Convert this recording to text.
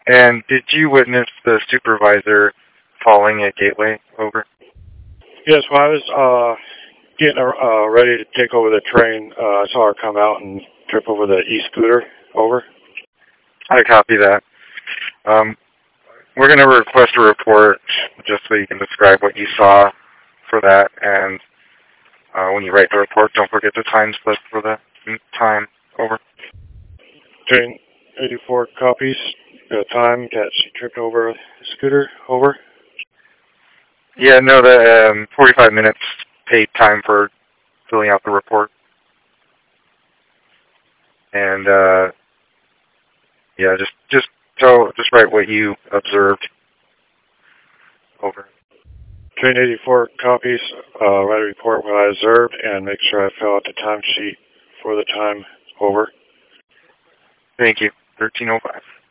And did you witness the supervisor falling at Gateway? Over. Yes, when I was getting ready to take over the train, I saw her come out and trip over the e-scooter. Over. I copy that. We're going to request a report just so you can describe what you saw for that. And when you write the report, don't forget the time slip for the time. Over. Train 84 copies. The time that she tripped over a scooter. Over. Yeah, no, the 45 minutes paid time for filling out the report. And yeah, just write what you observed. Over. Train 84 copies. Write a report what I observed and make sure I fill out the timesheet for the time. Over. Thank you. 1305.